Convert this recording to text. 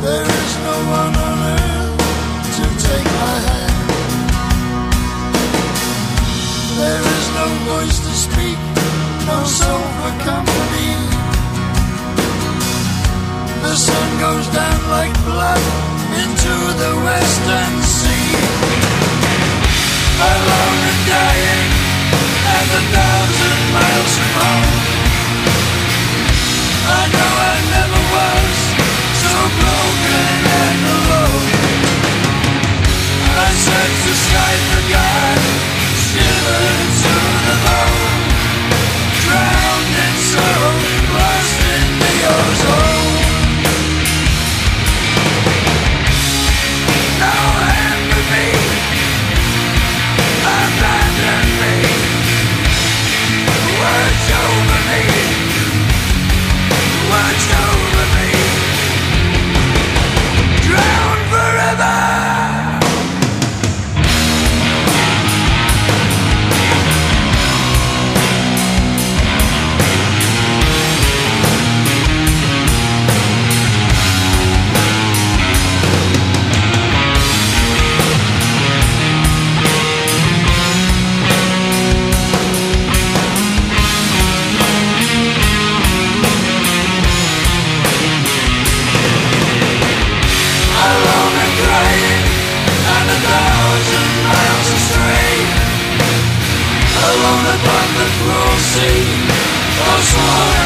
There is no one on earth to take my hand. There is no voice to speak, no soul for company. The sun goes down like blood into the western sea. Alone and dying, and 1,000 miles from home. I know I never was so broken and alone. I searched the sky for God, shivered to the bone, drowned in sorrow, lost in the ozone. No hand for me, abandon me, watch over me, watch over me, drown forever. Alone upon the cruel sea, oh,